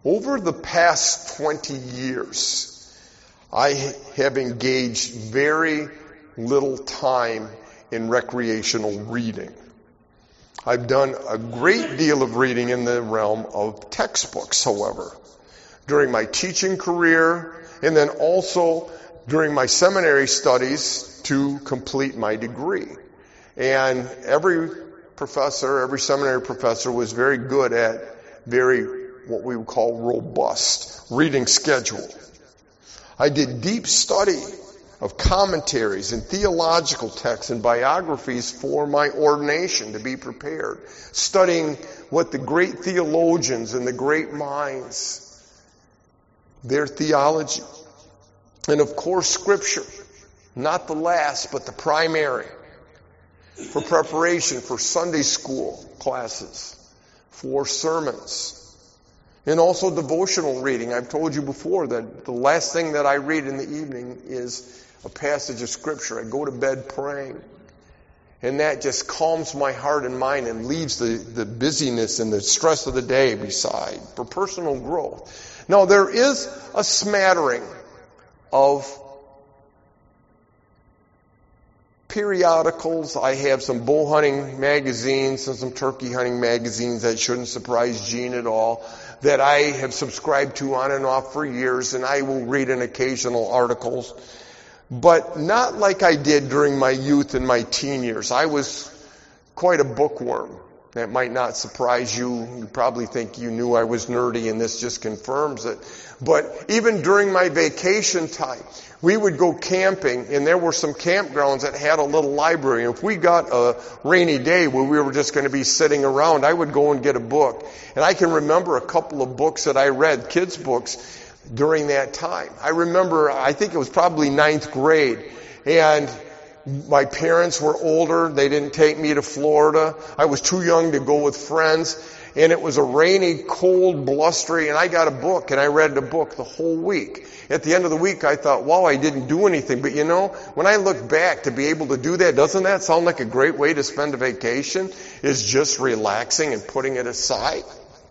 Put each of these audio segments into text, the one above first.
Over the past 20 years, I have engaged very little time in recreational reading. I've done a great deal of reading in the realm of textbooks, however, during my teaching career and then also during my seminary studies to complete my degree. And every seminary professor was very good at what we would call robust reading schedule. I did deep study of commentaries and theological texts and biographies for my ordination to be prepared, studying what the great theologians and the great minds, their theology. And of course, Scripture, not the last, but the primary, for preparation for Sunday school classes, for sermons, and also devotional reading. I've told you before that the last thing that I read in the evening is a passage of Scripture. I go to bed praying. And that just calms my heart and mind and leaves the busyness and the stress of the day beside for personal growth. Now, there is a smattering of periodicals. I have some bow hunting magazines and some turkey hunting magazines that shouldn't surprise Gene at all, that I have subscribed to on and off for years, and I will read an occasional articles. But not like I did during my youth and my teen years. I was quite a bookworm. That might not surprise you. You probably think you knew I was nerdy, and this just confirms it. But even during my vacation time, we would go camping, and there were some campgrounds that had a little library. And if we got a rainy day where we were just going to be sitting around, I would go and get a book. And I can remember a couple of books that I read, kids' books, during that time. I remember, I think it was probably 9th grade, and my parents were older. They didn't take me to Florida. I was too young to go with friends, and it was a rainy, cold, blustery, and I got a book, and I read the book the whole week. At the end of the week, I thought, wow, I didn't do anything. But you know, when I look back to be able to do that, doesn't that sound like a great way to spend a vacation? Is just relaxing and putting it aside?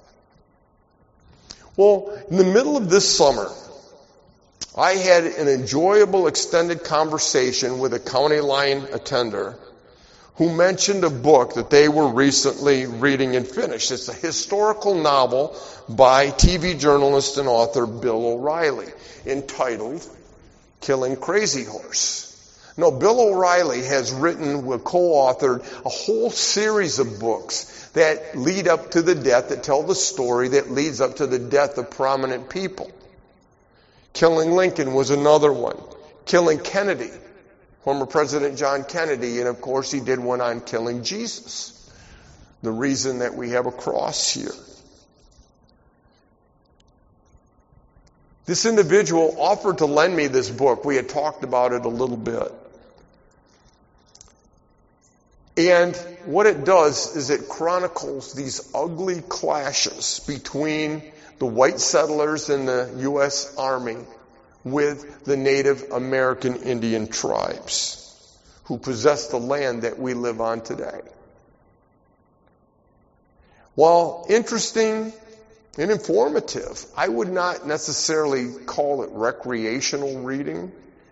Well, in the middle of this summer, I had an enjoyable extended conversation with a county line attender who mentioned a book that they were recently reading and finished. It's a historical novel by TV journalist and author Bill O'Reilly entitled Killing Crazy Horse. Now, Bill O'Reilly has written, co-authored a whole series of books that lead up to the death, that tell the story that leads up to the death of prominent people. Killing Lincoln was another one. Killing Kennedy, former President John Kennedy, and of course he did one on killing Jesus, the reason that we have a cross here. This individual offered to lend me this book. We had talked about it a little bit. And what it does is it chronicles these ugly clashes between the white settlers in the U.S. Army with the Native American Indian tribes who possess the land that we live on today. While interesting and informative, I would not necessarily call it recreational reading,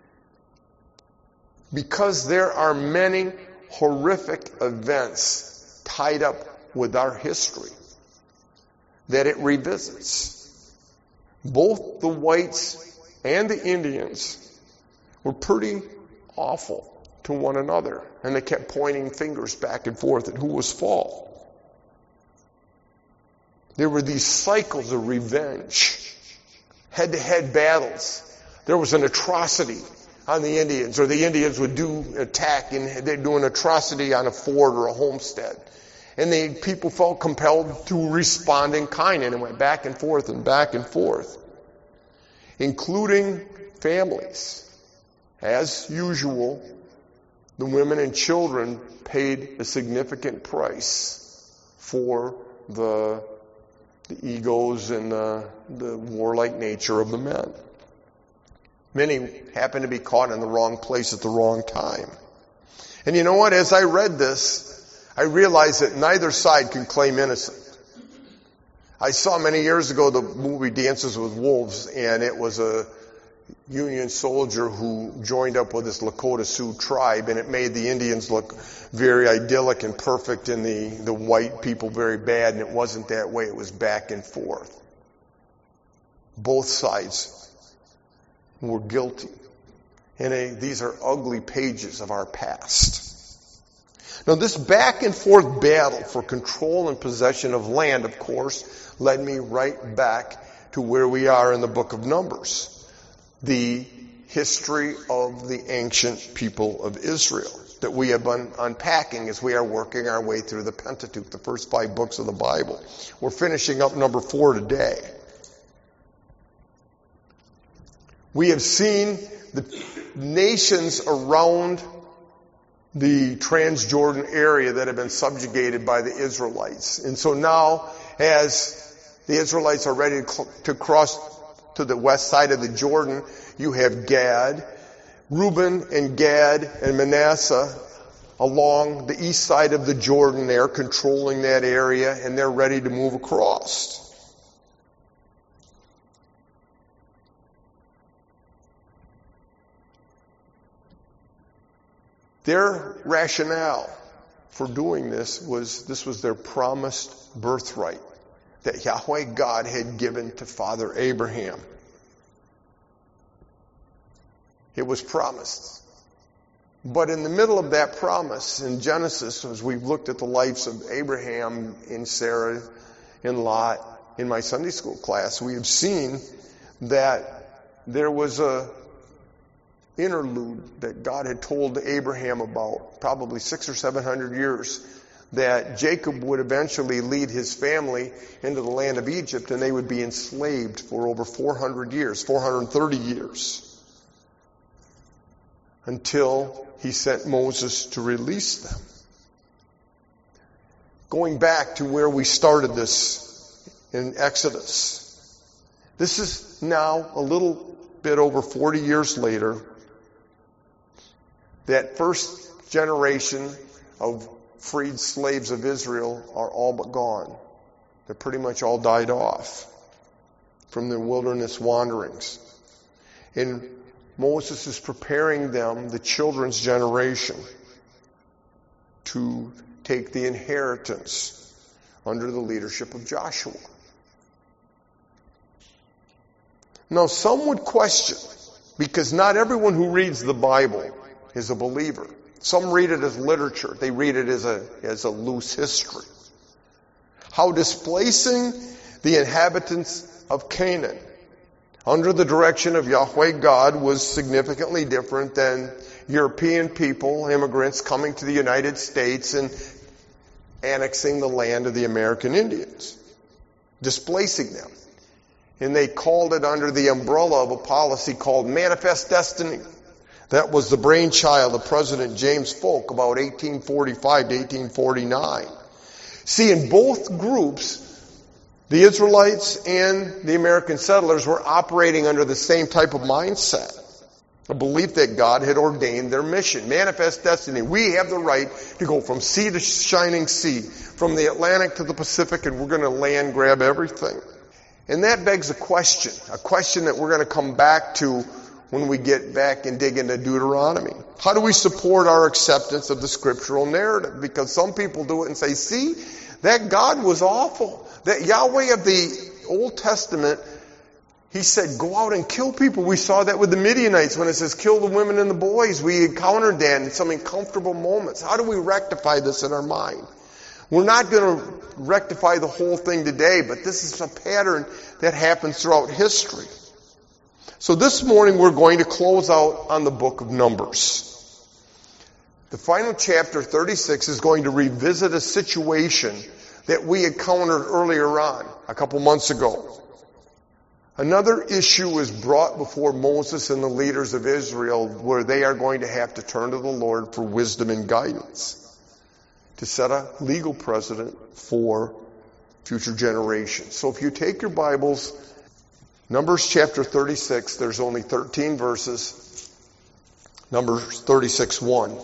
because there are many horrific events tied up with our history that it revisits. Both the whites and the Indians were pretty awful to one another, and they kept pointing fingers back and forth at who was fault. There were these cycles of revenge, head-to-head battles. There was an atrocity on the Indians, or the Indians would attack, and they'd do an atrocity on a fort or a homestead. And the people felt compelled to respond in kind, and it went back and forth, including families. As usual, the women and children paid a significant price for the egos and the warlike nature of the men. Many happened to be caught in the wrong place at the wrong time. And you know what? As I read this, I realized that neither side can claim innocence. I saw many years ago the movie Dances with Wolves, and it was a Union soldier who joined up with this Lakota Sioux tribe, and it made the Indians look very idyllic and perfect and the white people very bad, and it wasn't that way. It was back and forth. Both sides were guilty. And these are ugly pages of our past. Now, this back and forth battle for control and possession of land, of course, led me right back to where we are in the book of Numbers. The history of the ancient people of Israel that we have been unpacking as we are working our way through the Pentateuch, the first 5 books of the Bible. We're finishing up number 4 today. We have seen the nations around the Transjordan area that have been subjugated by the Israelites. And so now, as the Israelites are ready to cross to the west side of the Jordan, you have Gad, Reuben and Gad and Manasseh along the east side of the Jordan there, controlling that area, and they're ready to move across. Their rationale for doing this was their promised birthright that Yahweh God had given to Father Abraham. It was promised. But in the middle of that promise, in Genesis, as we've looked at the lives of Abraham and Sarah and Lot in my Sunday school class, we have seen that there was a interlude that God had told Abraham about, probably 600 or 700 years, that Jacob would eventually lead his family into the land of Egypt, and they would be enslaved for over 400 years, 430 years, until he sent Moses to release them. Going back to where we started this in Exodus, this is now a little bit over 40 years later. That first generation of freed slaves of Israel are all but gone. They're pretty much all died off from their wilderness wanderings. And Moses is preparing them, the children's generation, to take the inheritance under the leadership of Joshua. Now, some would question, because not everyone who reads the Bible is a believer. Some read it as literature. They read it as a loose history. How displacing the inhabitants of Canaan under the direction of Yahweh God was significantly different than European people, immigrants coming to the United States and annexing the land of the American Indians, displacing them. And they called it under the umbrella of a policy called Manifest Destiny. That was the brainchild of President James Polk about 1845 to 1849. See, in both groups, the Israelites and the American settlers were operating under the same type of mindset. A belief that God had ordained their mission. Manifest destiny. We have the right to go from sea to shining sea, from the Atlantic to the Pacific, and we're going to land grab everything. And that begs a question that we're going to come back to when we get back and dig into Deuteronomy. How do we support our acceptance of the scriptural narrative? Because some people do it and say, see, that God was awful. That Yahweh of the Old Testament, He said, go out and kill people. We saw that with the Midianites when it says kill the women and the boys. We encountered that in some uncomfortable moments. How do we rectify this in our mind? We're not going to rectify the whole thing today, but this is a pattern that happens throughout history. So this morning we're going to close out on the book of Numbers. The final chapter, 36, is going to revisit a situation that we encountered earlier on, a couple months ago. Another issue is brought before Moses and the leaders of Israel where they are going to have to turn to the Lord for wisdom and guidance to set a legal precedent for future generations. So if you take your Bibles, Numbers chapter 36, there's only 13 verses. Numbers 36:1.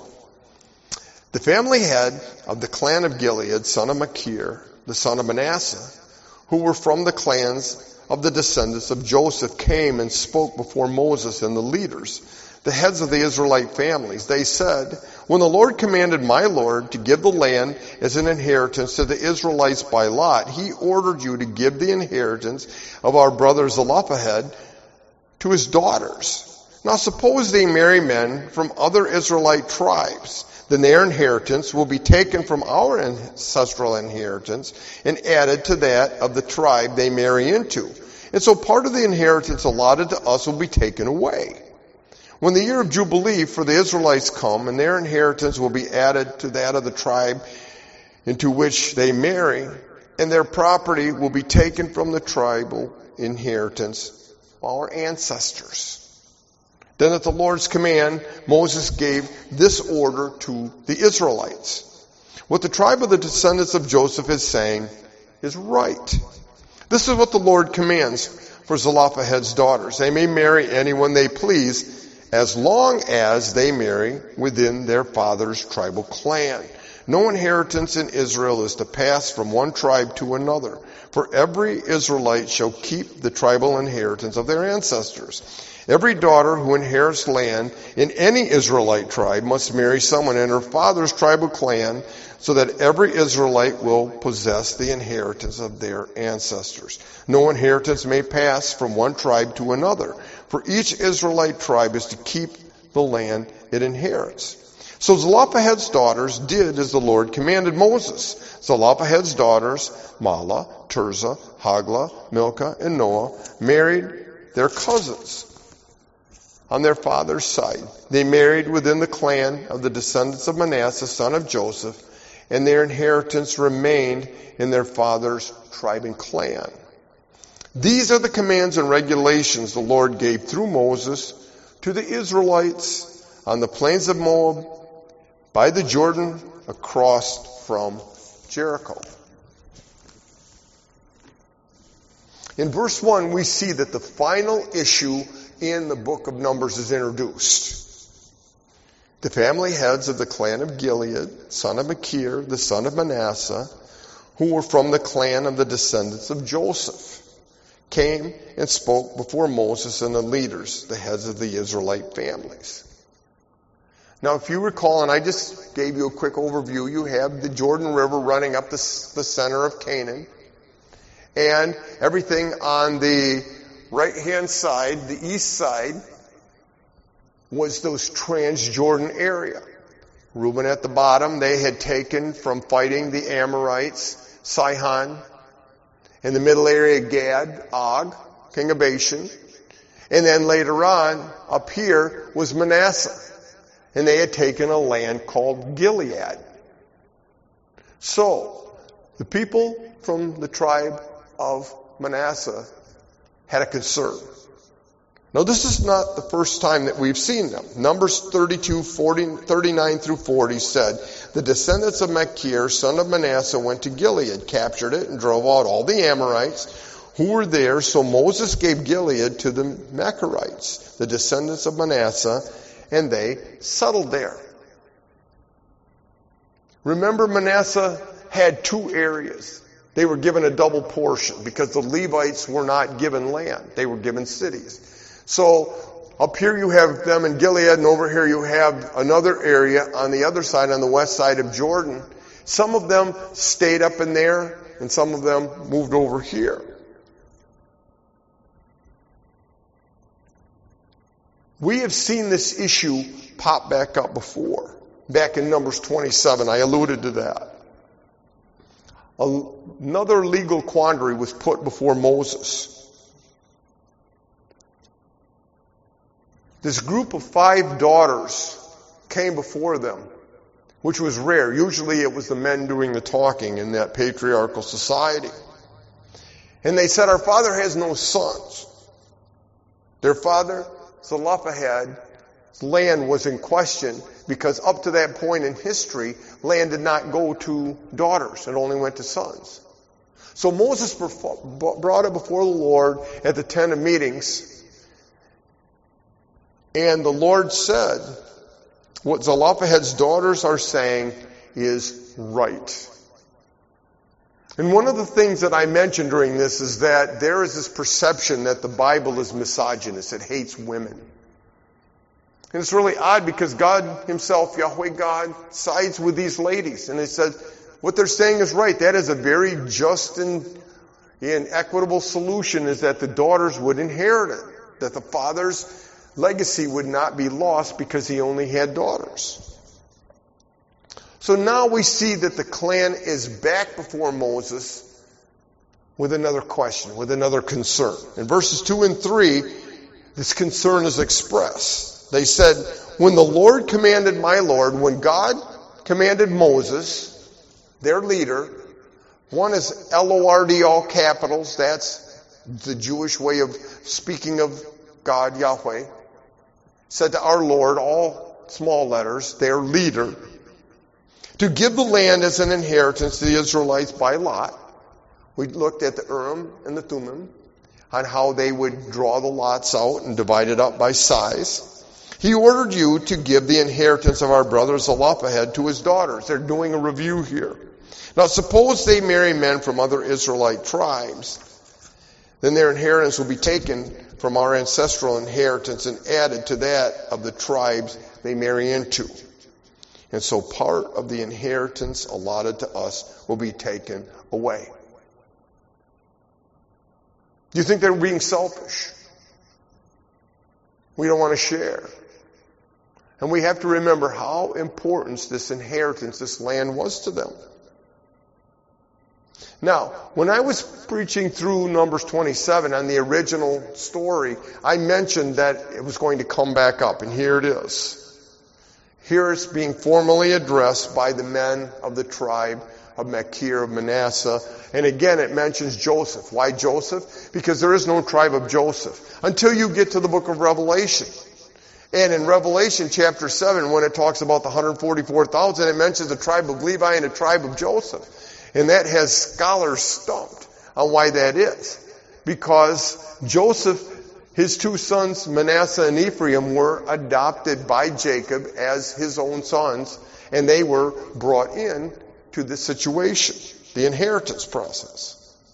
The family head of the clan of Gilead, son of Machir, the son of Manasseh, who were from the clans of the descendants of Joseph, came and spoke before Moses and the leaders, the heads of the Israelite families. They said, "When the Lord commanded my Lord to give the land as an inheritance to the Israelites by lot, he ordered you to give the inheritance of our brother Zelophehad to his daughters. Now suppose they marry men from other Israelite tribes. Then their inheritance will be taken from our ancestral inheritance and added to that of the tribe they marry into. And so part of the inheritance allotted to us will be taken away. When the year of Jubilee for the Israelites come, and their inheritance will be added to that of the tribe into which they marry, and their property will be taken from the tribal inheritance of our ancestors." Then at the Lord's command, Moses gave this order to the Israelites. What the tribe of the descendants of Joseph is saying is right. This is what the Lord commands for Zelophehad's daughters. They may marry anyone they please, as long as they marry within their father's tribal clan. No inheritance in Israel is to pass from one tribe to another, for every Israelite shall keep the tribal inheritance of their ancestors. Every daughter who inherits land in any Israelite tribe must marry someone in her father's tribal clan, so that every Israelite will possess the inheritance of their ancestors. No inheritance may pass from one tribe to another, for each Israelite tribe is to keep the land it inherits. So Zelophehad's daughters did as the Lord commanded Moses. Zelophehad's daughters, Mahlah, Tirzah, Hoglah, Milcah, and Noah, married their cousins on their father's side. They married within the clan of the descendants of Manasseh, son of Joseph, and their inheritance remained in their father's tribe and clan. These are the commands and regulations the Lord gave through Moses to the Israelites on the plains of Moab, by the Jordan, across from Jericho. In verse 1, we see that the final issue in the book of Numbers is introduced. The family heads of the clan of Gilead, son of Machir, the son of Manasseh, who were from the clan of the descendants of Joseph, came and spoke before Moses and the leaders, the heads of the Israelite families. Now, if you recall, and I just gave you a quick overview, you have the Jordan River running up the center of Canaan, and everything on the right-hand side, the east side, was those Transjordan area. Reuben at the bottom, they had taken from fighting the Amorites, Sihon. In the middle area, Gad, Og, king of Bashan. And then later on, up here, was Manasseh. And they had taken a land called Gilead. So, the people from the tribe of Manasseh had a concern. Now, this is not the first time that we've seen them. Numbers 39 through 40 said, "The descendants of Machir, son of Manasseh, went to Gilead, captured it, and drove out all the Amorites who were there. So Moses gave Gilead to the Machirites, the descendants of Manasseh, and they settled there." Remember, Manasseh had two areas. They were given a double portion because the Levites were not given land. They were given cities. So up here you have them in Gilead, and over here you have another area on the other side, on the west side of Jordan. Some of them stayed up in there, and some of them moved over here. We have seen this issue pop back up before. Back in Numbers 27, I alluded to that. Another legal quandary was put before Moses. This group of 5 daughters came before them, which was rare. Usually it was the men doing the talking in that patriarchal society. And they said, "Our father has no sons." Their father, Zelophehad's land was in question because up to that point in history, land did not go to daughters. It only went to sons. So Moses brought it before the Lord at the tent of meetings. And the Lord said, what Zelophehad's daughters are saying is right. And one of the things that I mentioned during this is that there is this perception that the Bible is misogynist. It hates women. And it's really odd because God himself, Yahweh God, sides with these ladies. And he said, what they're saying is right. That is a very just and equitable solution, is that the daughters would inherit it. That the father's legacy would not be lost because he only had daughters. So now we see that the clan is back before Moses with another question, with another concern. In verses 2 and 3, this concern is expressed. They said, when the Lord commanded my Lord, when God commanded Moses, their leader, one is L-O-R-D, all capitals, that's the Jewish way of speaking of God, Yahweh, said to our Lord, all small letters, their leader, to give the land as an inheritance to the Israelites by lot. We looked at the Urim and the Thummim on how they would draw the lots out and divide it up by size. He ordered you to give the inheritance of our brother Zelophehad to his daughters. They're doing a review here. Now suppose they marry men from other Israelite tribes. Then their inheritance will be taken from our ancestral inheritance and added to that of the tribes they marry into. And so part of the inheritance allotted to us will be taken away. Do you think they're being selfish? We don't want to share. And we have to remember how important this inheritance, this land was to them. Now, when I was preaching through Numbers 27 on the original story, I mentioned that it was going to come back up, and here it is. Here it's being formally addressed by the men of the tribe of Machir, of Manasseh. And again, it mentions Joseph. Why Joseph? Because there is no tribe of Joseph until you get to the book of Revelation. And in Revelation chapter 7, when it talks about the 144,000, it mentions the tribe of Levi and the tribe of Joseph. And that has scholars stumped on why that is. Because Joseph, his two sons, Manasseh and Ephraim, were adopted by Jacob as his own sons, and they were brought in to this situation, the inheritance process.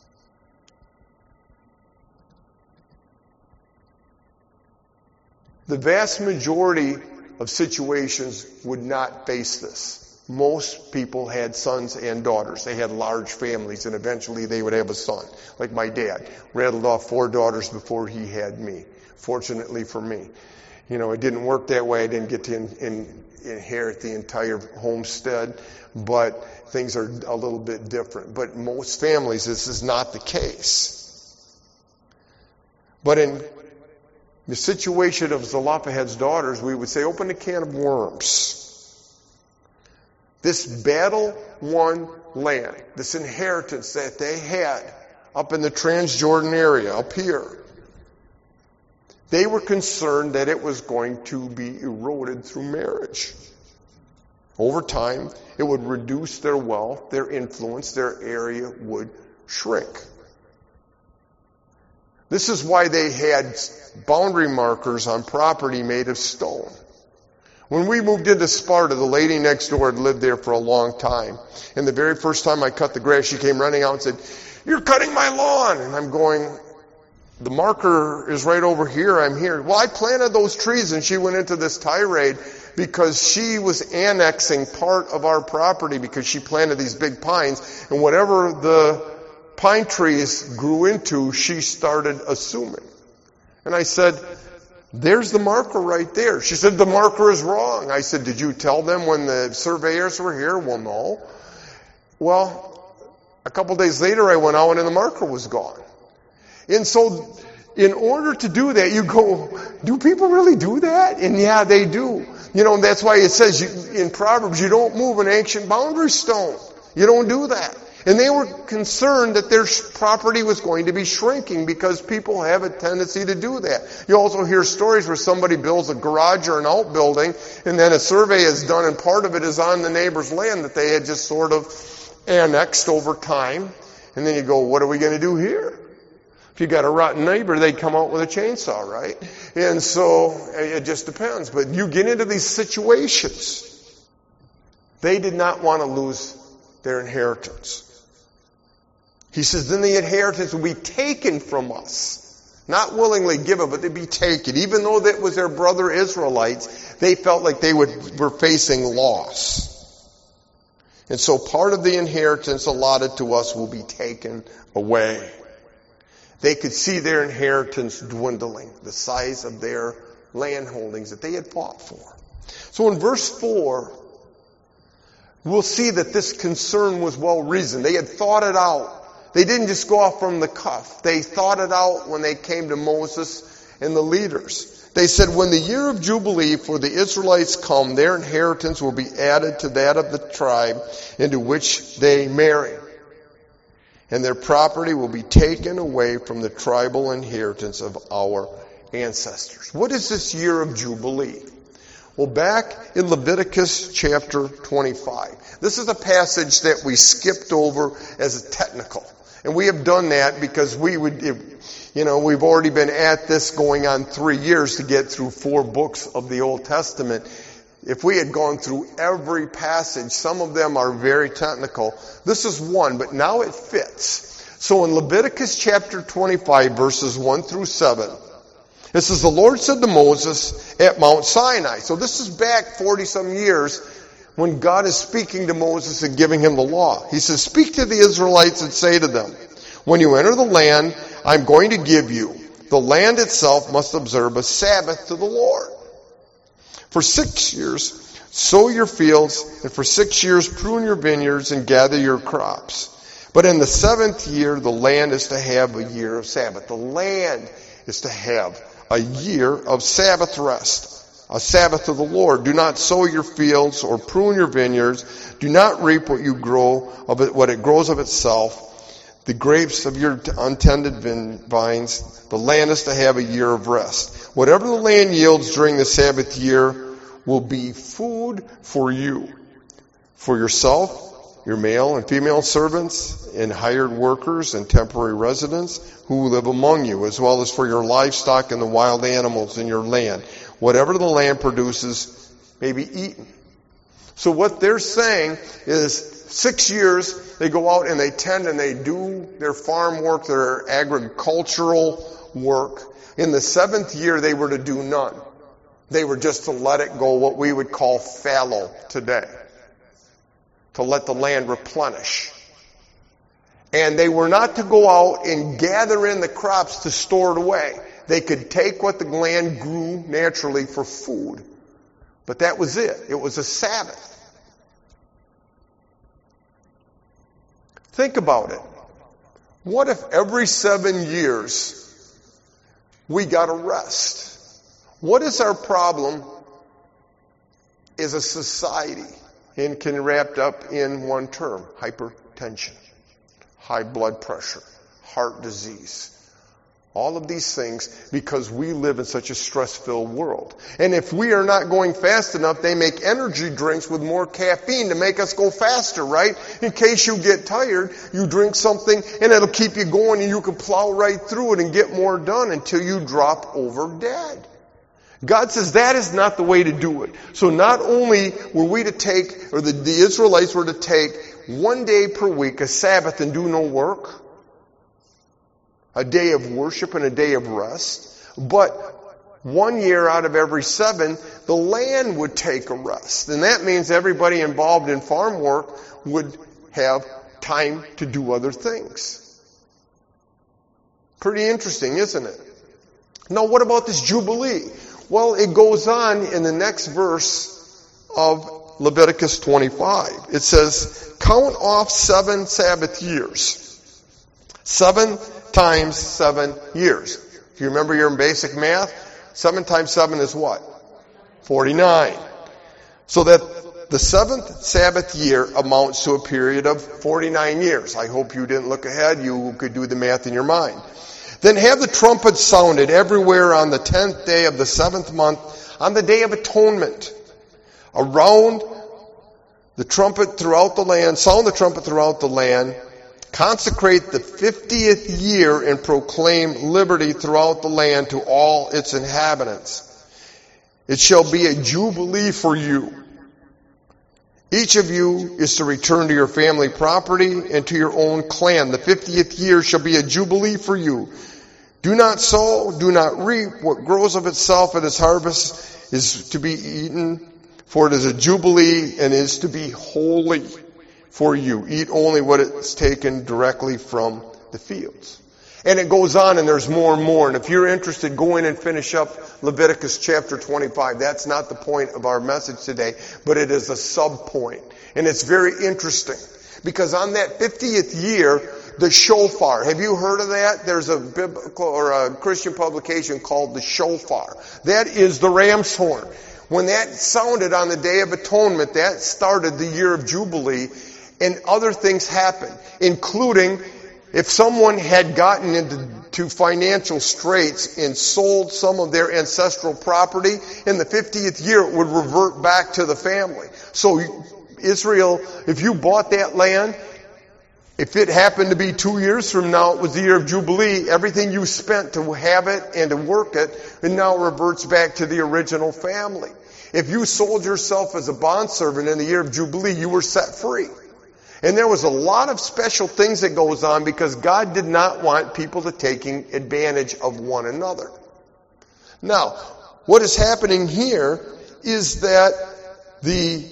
The vast majority of situations would not face this. Most people had sons and daughters. They had large families, and eventually they would have a son. Like my dad rattled off 4 daughters before he had me. Fortunately for me. You know, it didn't work that way. I didn't get to inherit the entire homestead, but things are a little bit different. But most families, this is not the case. But in the situation of Zelophehad's daughters, we would say, open a can of worms. This battle-won land, this inheritance that they had up in the Transjordan area, up here, they were concerned that it was going to be eroded through marriage. Over time, it would reduce their wealth, their influence, their area would shrink. This is why they had boundary markers on property made of stone. When we moved into Sparta, the lady next door had lived there for a long time. And the very first time I cut the grass, she came running out and said, "You're cutting my lawn." And I'm going, "The marker is right over here. I'm here." "Well, I planted those trees." And she went into this tirade because she was annexing part of our property because she planted these big pines. And whatever the pine trees grew into, she started assuming. And I said, "There's the marker right there." She said, "The marker is wrong." I said, "Did you tell them when the surveyors were here?" "Well, no." Well, a couple days later I went out and the marker was gone. And so in order to do that, you go, do people really do that? And yeah, they do. You know, that's why it says in Proverbs, you don't move an ancient boundary stone. You don't do that. And they were concerned that their property was going to be shrinking because people have a tendency to do that. You also hear stories where somebody builds a garage or an outbuilding and then a survey is done and part of it is on the neighbor's land that they had just sort of annexed over time. And then you go, what are we going to do here? If you got a rotten neighbor, they'd come out with a chainsaw, right? And so it just depends. But you get into these situations. They did not want to lose their inheritance. He says, then the inheritance will be taken from us. Not willingly given, but they'd be taken. Even though that was their brother Israelites, they felt like they were facing loss. And so part of the inheritance allotted to us will be taken away. They could see their inheritance dwindling, the size of their land holdings that they had fought for. So in verse 4, we'll see that this concern was well reasoned. They had thought it out. They didn't just go off from the cuff. They thought it out when they came to Moses and the leaders. They said, when the year of Jubilee for the Israelites come, their inheritance will be added to that of the tribe into which they marry. And their property will be taken away from the tribal inheritance of our ancestors. What is this year of Jubilee? Well, back in Leviticus chapter 25. This is a passage that we skipped over as a technical. And we have done that because we've already been at this going on 3 years to get through 4 books of the Old Testament. If we had gone through every passage, some of them are very technical. This is one, but now it fits. So in Leviticus chapter 25, verses 1 through 7, it says, the Lord said to Moses at Mount Sinai. So this is back 40-some years when God is speaking to Moses and giving him the law. He says, speak to the Israelites and say to them, when you enter the land I'm going to give you, the land itself must observe a Sabbath to the Lord. For 6 years sow your fields, and for 6 years prune your vineyards and gather your crops. But in the 7th year the land is to have a year of Sabbath. The land is to have a year of Sabbath rest. A Sabbath to the Lord. Do not sow your fields or prune your vineyards. Do not reap what it grows of itself. The grapes of your untended vines. The land is to have a year of rest. Whatever the land yields during the Sabbath year will be food for you, for yourself, your male and female servants, and hired workers and temporary residents who live among you, as well as for your livestock and the wild animals in your land. Whatever the land produces may be eaten. So what they're saying is 6 years they go out and they tend and they do their farm work, their agricultural work. In the 7th year they were to do none. They were just to let it go, what we would call fallow today. To let the land replenish. And they were not to go out and gather in the crops to store it away. They could take what the land grew naturally for food. But that was it. It was a Sabbath. Think about it. What if every 7 years we got a rest? What is our problem as a society? And can be wrapped up in one term: hypertension, high blood pressure, heart disease. All of these things because we live in such a stress-filled world. And if we are not going fast enough, they make energy drinks with more caffeine to make us go faster, right? In case you get tired, you drink something and it'll keep you going and you can plow right through it and get more done until you drop over dead. God says that is not the way to do it. So not only were we to take, or the Israelites were to take 1 day per week, a Sabbath, and do no work, a day of worship and a day of rest, but 1 year out of every 7, the land would take a rest. And that means everybody involved in farm work would have time to do other things. Pretty interesting, isn't it? Now, what about this Jubilee? Well, it goes on in the next verse of Leviticus 25. It says, count off 7 Sabbath years. 7 times 7 years. If you remember your basic math, 7 times 7 is what? 49. So that the 7th Sabbath year amounts to a period of 49 years. I hope you didn't look ahead. You could do the math in your mind. Then have the trumpets sounded everywhere on the 10th day of the 7th month, on the day of atonement. Around the trumpet throughout the land, sound the trumpet throughout the land, consecrate the 50th year and proclaim liberty throughout the land to all its inhabitants. It shall be a jubilee for you. Each of you is to return to your family property and to your own clan. The 50th year shall be a jubilee for you. Do not sow, do not reap. What grows of itself at its harvest is to be eaten, for it is a jubilee and is to be holy for you. Eat only what is taken directly from the fields. And it goes on, and there's more and more. And if you're interested, go in and finish up Leviticus chapter 25. That's not the point of our message today, but it is a sub-point. And it's very interesting. Because on that 50th year, the shofar. Have you heard of that? There's a biblical or a Christian publication called the shofar. That is the ram's horn. When that sounded on the Day of Atonement, that started the year of Jubilee, and other things happened, including if someone had gotten into financial straits and sold some of their ancestral property, in the 50th year it would revert back to the family. So Israel, if you bought that land, if it happened to be 2 years from now, it was the year of Jubilee, everything you spent to have it and to work it, it now reverts back to the original family. If you sold yourself as a bondservant in the year of Jubilee, you were set free. And there was a lot of special things that goes on because God did not want people to taking advantage of one another. Now, what is happening here is that the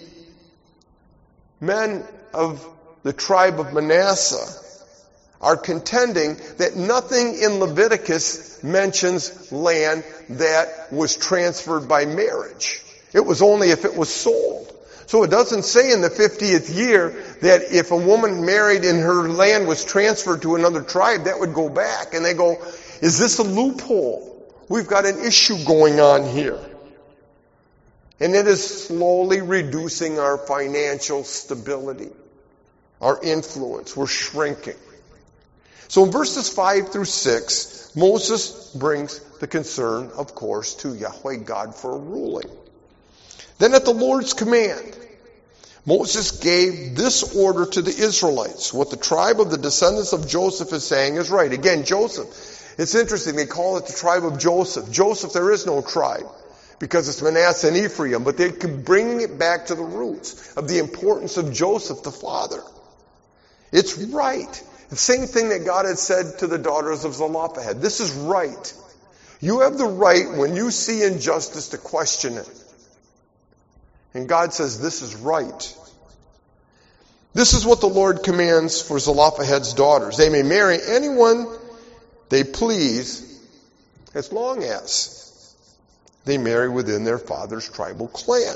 men of the tribe of Manasseh are contending that nothing in Leviticus mentions land that was transferred by marriage. It was only if it was sold. So it doesn't say in the 50th year that if a woman married and her land was transferred to another tribe, that would go back. And they go, is this a loophole? We've got an issue going on here. And it is slowly reducing our financial stability, our influence. We're shrinking. So in verses 5 through 6, Moses brings the concern, of course, to Yahweh God for a ruling. Then at the Lord's command, Moses gave this order to the Israelites. What the tribe of the descendants of Joseph is saying is right. Again, Joseph. It's interesting. They call it the tribe of Joseph. Joseph, there is no tribe because it's Manasseh and Ephraim. But they could bring it back to the roots of the importance of Joseph, the father. It's right. The same thing that God had said to the daughters of Zelophehad. This is right. You have the right when you see injustice to question it. And God says this is right. This is what the Lord commands for Zelophehad's daughters. They may marry anyone they please as long as they marry within their father's tribal clan.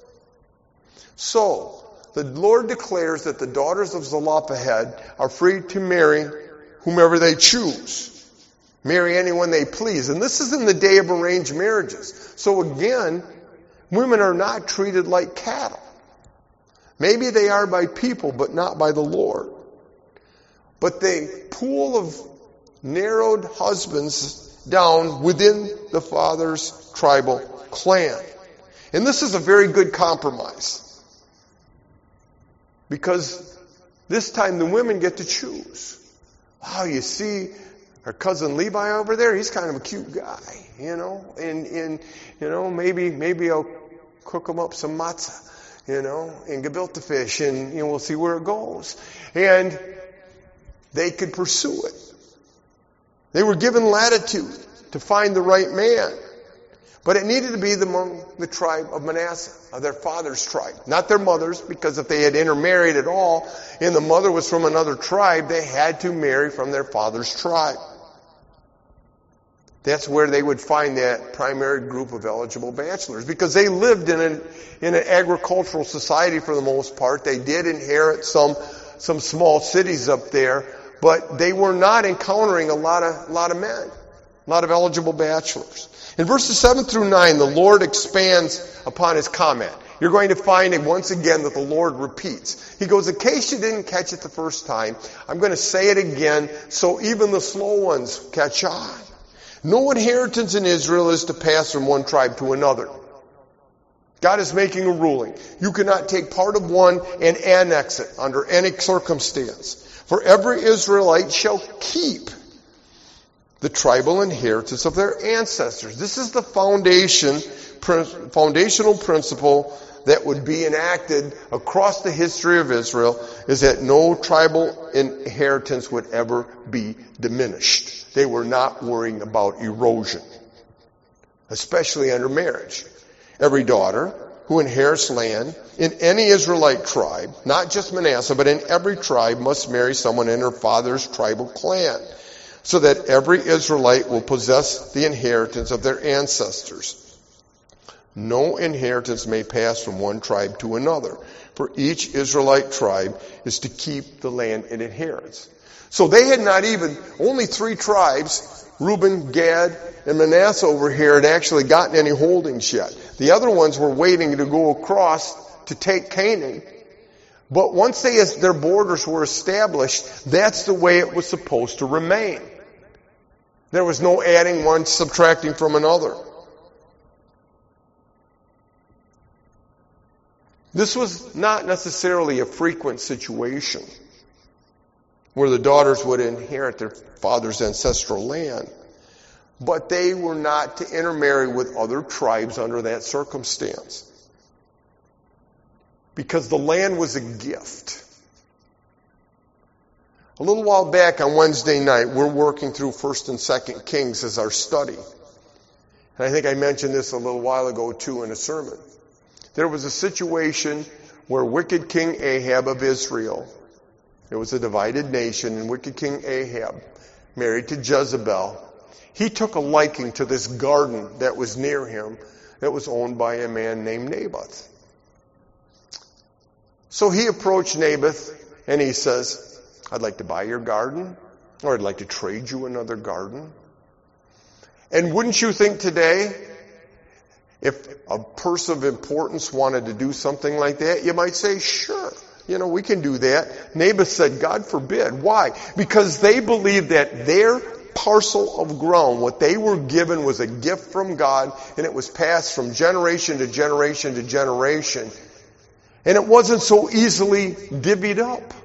So, the Lord declares that the daughters of Zelophehad are free to marry whomever they choose. Marry anyone they please. And this is in the day of arranged marriages. So again, women are not treated like cattle. Maybe they are by people, but not by the Lord. But the pool of narrowed husbands down within the father's tribal clan. And this is a very good compromise. Because this time the women get to choose. Wow, you see our cousin Levi over there, he's kind of a cute guy, and maybe I'll cook him up some matzah, and gefilte fish, and we'll see where it goes. And they could pursue it. They were given latitude to find the right man. But it needed to be among the tribe of Manasseh, of their father's tribe. Not their mother's, because if they had intermarried at all, and the mother was from another tribe, they had to marry from their father's tribe. That's where they would find that primary group of eligible bachelors. Because they lived in an agricultural society for the most part. They did inherit some small cities up there, but they were not encountering a lot of men, a lot of eligible bachelors. In verses 7 through 9, the Lord expands upon his comment. You're going to find once again that the Lord repeats. He goes, in case you didn't catch it the first time, I'm going to say it again so even the slow ones catch on. No inheritance in Israel is to pass from one tribe to another. God is making a ruling. You cannot take part of one and annex it under any circumstance. For every Israelite shall keep the tribal inheritance of their ancestors. This is the foundational principle that would be enacted across the history of Israel is that no tribal inheritance would ever be diminished. They were not worrying about erosion, especially under marriage. Every daughter who inherits land in any Israelite tribe, not just Manasseh, but in every tribe, must marry someone in her father's tribal clan, so that every Israelite will possess the inheritance of their ancestors. No inheritance may pass from one tribe to another, for each Israelite tribe is to keep the land it inherits. So they had not even, only 3 tribes, Reuben, Gad, and Manasseh over here, had actually gotten any holdings yet. The other ones were waiting to go across to take Canaan. But once their borders were established, that's the way it was supposed to remain. There was no adding one, subtracting from another. This was not necessarily a frequent situation where the daughters would inherit their father's ancestral land, but they were not to intermarry with other tribes under that circumstance, because the land was a gift. A little while back on Wednesday night, we're working through 1st and 2nd Kings as our study. And I think I mentioned this a little while ago too in a sermon. There was a situation where wicked King Ahab of Israel, it was a divided nation, and wicked King Ahab, married to Jezebel, he took a liking to this garden that was near him that was owned by a man named Naboth. So he approached Naboth and he says, I'd like to buy your garden, or I'd like to trade you another garden. And wouldn't you think today, if a person of importance wanted to do something like that, you might say, sure, we can do that. Naboth said, God forbid. Why? Because they believed that their parcel of ground, what they were given, was a gift from God, and it was passed from generation to generation to generation. And it wasn't so easily divvied up.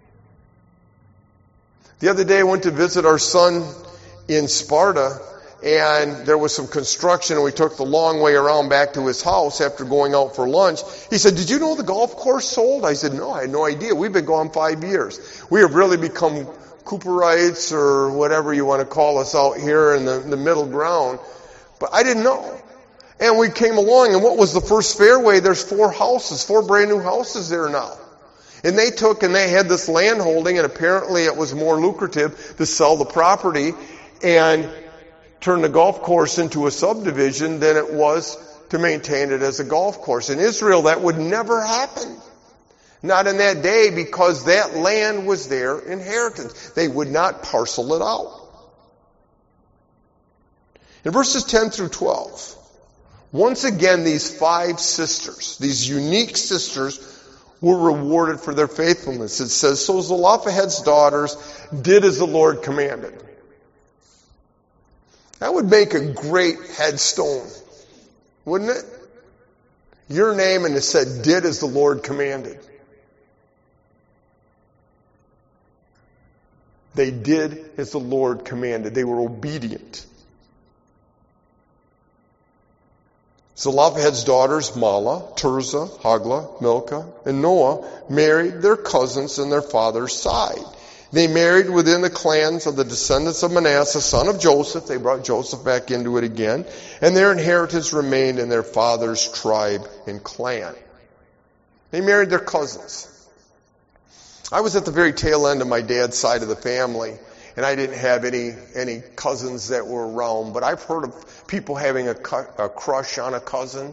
The other day I went to visit our son in Sparta, and there was some construction, and we took the long way around back to his house after going out for lunch. He said, did you know the golf course sold? I said, no, I had no idea. We've been gone 5 years. We have really become Cooperites, or whatever you want to call us out here in the middle ground. But I didn't know. And we came along, and what was the first fairway? There's 4 houses, 4 brand new houses there now. And they had this land holding, and apparently it was more lucrative to sell the property and turn the golf course into a subdivision than it was to maintain it as a golf course. In Israel, that would never happen. Not in that day, because that land was their inheritance. They would not parcel it out. In verses 10 through 12, once again these 5 sisters, these unique sisters, were rewarded for their faithfulness. It says, so Zelophehad's daughters did as the Lord commanded. That would make a great headstone, wouldn't it? Your name, and it said, did as the Lord commanded. They did as the Lord commanded. They were obedient. Zelophehad's daughters, Mahlah, Tirzah, Hoglah, Milcah, and Noah, married their cousins on their father's side. They married within the clans of the descendants of Manasseh, son of Joseph. They brought Joseph back into it again. And their inheritance remained in their father's tribe and clan. They married their cousins. I was at the very tail end of my dad's side of the family, and I didn't have any cousins that were around, but I've heard of people having a crush on a cousin.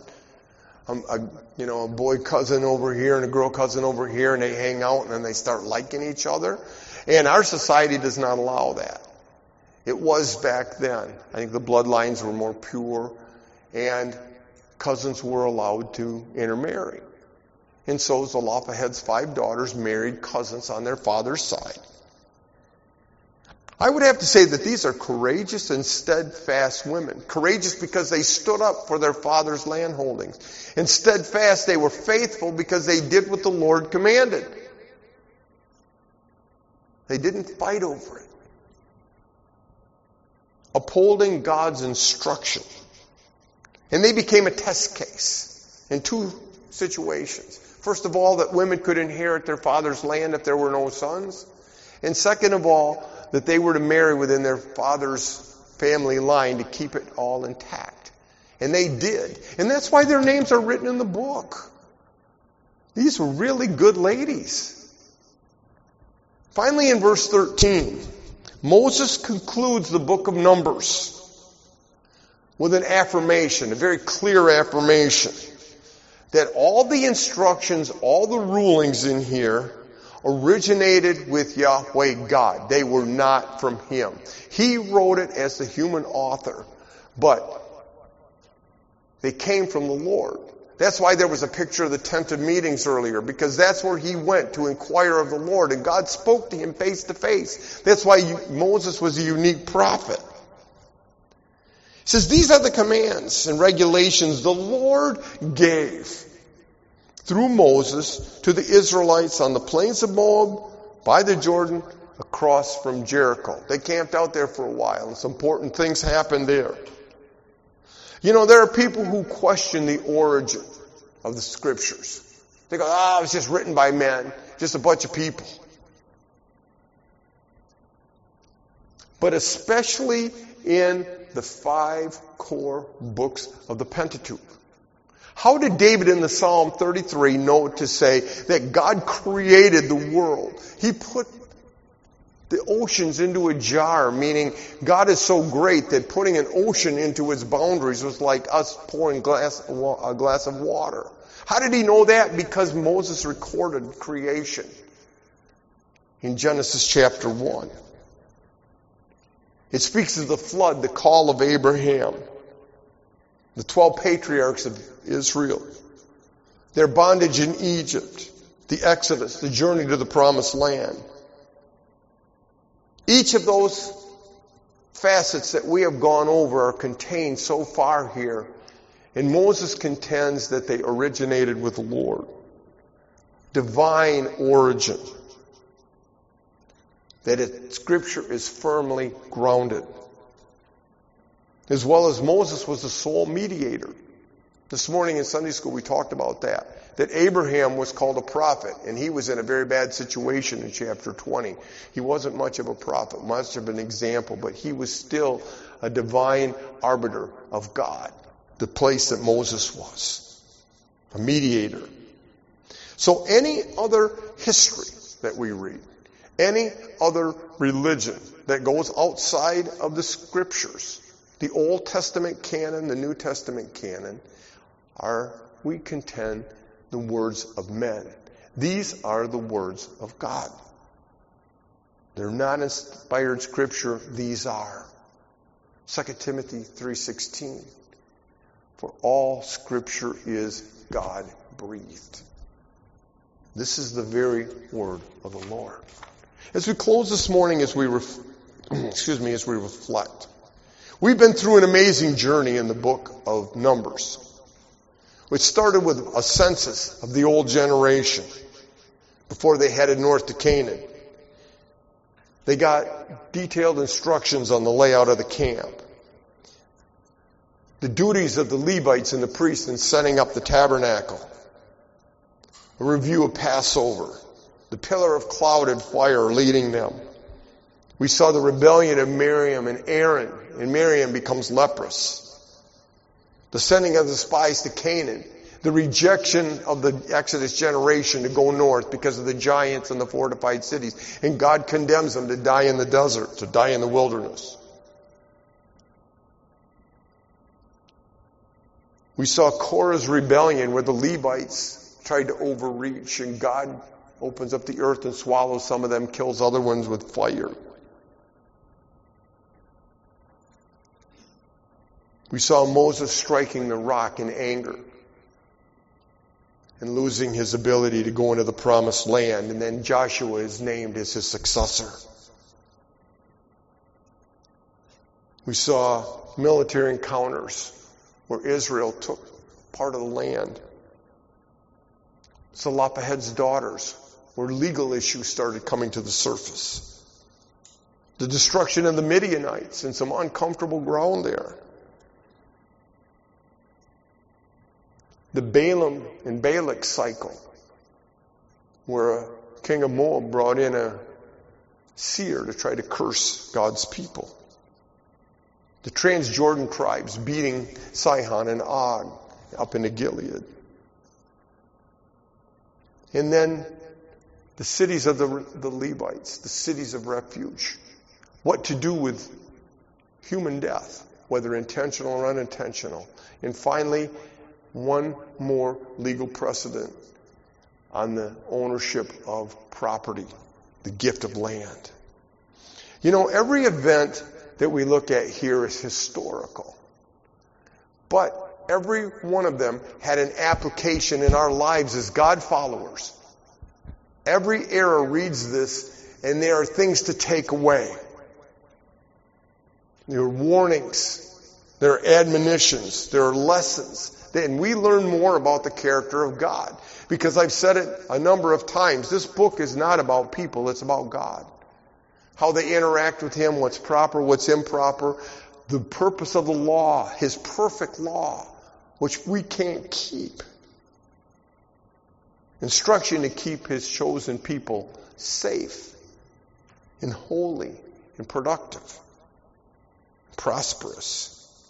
A boy cousin over here and a girl cousin over here, and they hang out and then they start liking each other. And our society does not allow that. It was back then. I think the bloodlines were more pure, and cousins were allowed to intermarry. And so Zelophehad's 5 daughters married cousins on their father's side. I would have to say that these are courageous and steadfast women. Courageous because they stood up for their father's land holdings. And steadfast, they were faithful because they did what the Lord commanded. They didn't fight over it. Upholding God's instruction. And they became a test case. And two situations. First of all, that women could inherit their father's land if there were no sons. And second of all, that they were to marry within their father's family line to keep it all intact. And they did. And that's why their names are written in the book. These were really good ladies. Finally, in verse 13, Moses concludes the book of Numbers with an affirmation, a very clear affirmation, that all the instructions, all the rulings in here originated with Yahweh God. They were not from him. He wrote it as the human author, but they came from the Lord. That's why there was a picture of the tent of meetings earlier, because that's where he went to inquire of the Lord, and God spoke to him face to face. That's why Moses was a unique prophet. He says, these are the commands and regulations the Lord gave through Moses to the Israelites on the plains of Moab, by the Jordan, across from Jericho. They camped out there for a while, and some important things happened there. You know, there are people who question the origin of the Scriptures. They go, it was just written by men, just a bunch of people. But especially in the 5 core books of the Pentateuch. How did David in the Psalm 33 know to say that God created the world? He put the oceans into a jar, meaning God is so great that putting an ocean into its boundaries was like us pouring a glass of water. How did he know that? Because Moses recorded creation in Genesis chapter 1. It speaks of the flood, the call of Abraham, the 12 patriarchs of Israel, their bondage in Egypt, the Exodus, the journey to the promised land. Each of those facets that we have gone over are contained so far here, and Moses contends that they originated with the Lord. Divine origin. That Scripture is firmly grounded. As well as Moses was the sole mediator. This morning in Sunday school we talked about that. That Abraham was called a prophet, and he was in a very bad situation in chapter 20. He wasn't much of a prophet, much of an example, but he was still a divine arbiter of God, the place that Moses was, a mediator. So any other history that we read, any other religion that goes outside of the Scriptures, the Old Testament canon, the New Testament canon, are, we contend, the words of men. These are the words of God. They're not inspired Scripture. These are. 2 Timothy 3:16. For all Scripture is God-breathed. This is the very word of the Lord. As we close this morning, as we reflect, we've been through an amazing journey in the book of Numbers. It started with a census of the old generation before they headed north to Canaan. They got detailed instructions on the layout of the camp. The duties of the Levites and the priests in setting up the tabernacle. A review of Passover. The pillar of cloud and fire leading them. We saw the rebellion of Miriam and Aaron, and Miriam becomes leprous. The sending of the spies to Canaan. The rejection of the Exodus generation to go north because of the giants and the fortified cities. And God condemns them to die in the desert, to die in the wilderness. We saw Korah's rebellion where the Levites tried to overreach, and God opens up the earth and swallows some of them, kills other ones with fire. We saw Moses striking the rock in anger and losing his ability to go into the promised land. And then Joshua is named as his successor. We saw military encounters where Israel took part of the land. Zelophehad's daughters, where legal issues started coming to the surface. The destruction of the Midianites and some uncomfortable ground there. the Balaam and Balak cycle, where a king of Moab brought in a seer to try to curse God's people. The Transjordan tribes beating Sihon and Og up into Gilead. And then the cities of the Levites, the cities of refuge. What to do with human death, whether intentional or unintentional. And finally, one more legal precedent on the ownership of property, the gift of land. You know, every event that we look at here is historical. But every one of them had an application in our lives as God followers. Every era reads this, and there are things to take away. There are warnings. There are admonitions. There are lessons. And we learn more about the character of God. Because I've said it a number of times, this book is not about people, it's about God. How they interact with Him, what's proper, what's improper, the purpose of the law, His perfect law, which we can't keep. Instruction to keep His chosen people safe and holy and productive, prosperous.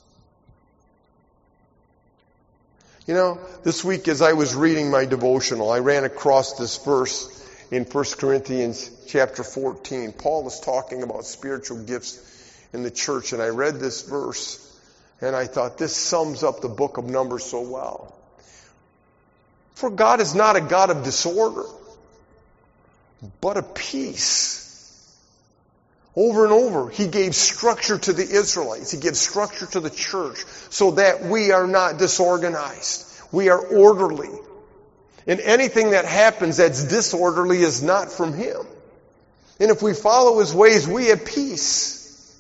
You know, this week as I was reading my devotional, I ran across this verse in 1 Corinthians chapter 14. Paul is talking about spiritual gifts in the church, and I read this verse, and I thought this sums up the book of Numbers so well. For God is not a God of disorder, but of peace. Over and over, He gave structure to the Israelites. He gives structure to the church so that we are not disorganized. We are orderly. And anything that happens that's disorderly is not from Him. And if we follow His ways, we have peace.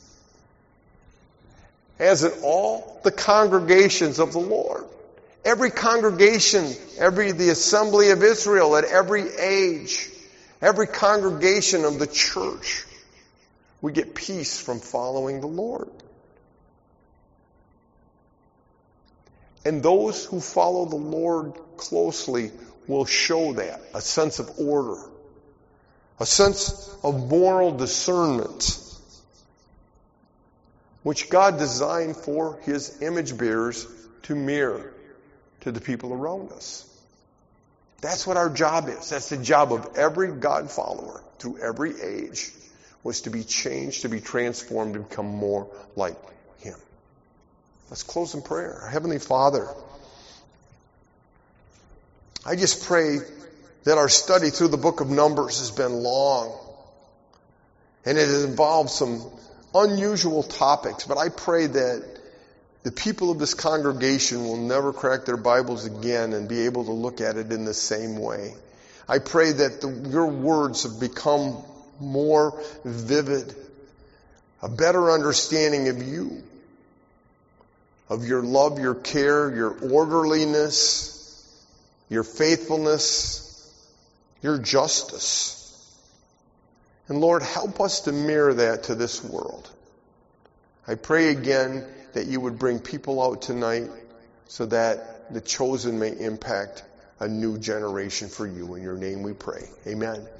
As in all the congregations of the Lord. Every congregation, the assembly of Israel at every age, every congregation of the church, we get peace from following the Lord. And those who follow the Lord closely will show that, a sense of order, a sense of moral discernment, which God designed for His image bearers to mirror to the people around us. That's what our job is. That's the job of every God follower through every age, was to be changed, to be transformed, and become more like Him. Let's close in prayer. Our Heavenly Father, I just pray that our study through the book of Numbers has been long, and it has involved some unusual topics, but I pray that the people of this congregation will never crack their Bibles again and be able to look at it in the same way. I pray that your words have become more vivid, a better understanding of you, of your love, your care, your orderliness, your faithfulness, your justice. And Lord, help us to mirror that to this world. I pray again that you would bring people out tonight so that the chosen may impact a new generation for you. In your name we pray. Amen.